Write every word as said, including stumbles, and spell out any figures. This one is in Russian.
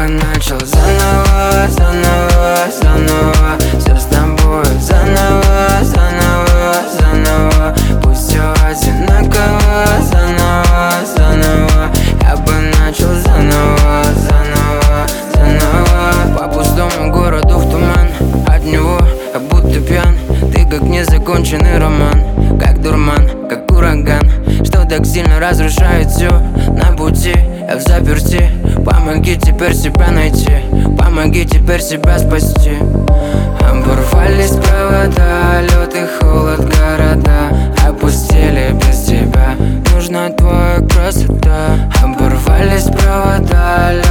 бы начал заново, заново, заново. Все с тобой заново, заново, заново. Пусть все одинаково, заново, заново. Я бы начал заново, заново, заново. По пустому городу в туман, от него как будто пьян. Ты как незаконченный роман, как дурман, как ураган, что так сильно разрушает все на пути. Я в заперти, помоги теперь себя найти, помоги теперь себя спасти. Оборвались провода, лед и холод города опустили без тебя, нужна твоя красота. Оборвались провода,